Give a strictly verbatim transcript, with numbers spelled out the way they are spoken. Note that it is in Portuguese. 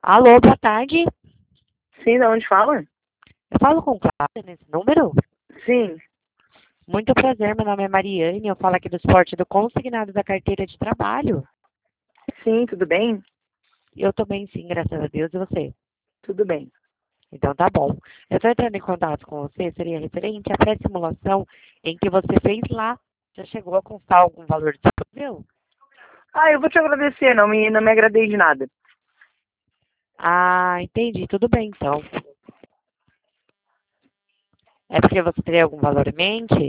Alô, boa tarde. Sim, de onde fala? Eu falo com Cláudia nesse número? Sim. Muito prazer, meu nome é Mariane, eu falo aqui do esporte do consignado da carteira de trabalho. Sim, tudo bem? Eu tô bem sim, graças a Deus, e você? Tudo bem. Então tá bom. Eu estou entrando em contato com você, seria referente à pré-simulação em que você fez lá. Já chegou a constar algum valor disponível? Ah, eu vou te agradecer, não me, não me agradei de nada. Ah, entendi, tudo bem então. É porque você teria algum valor em mente?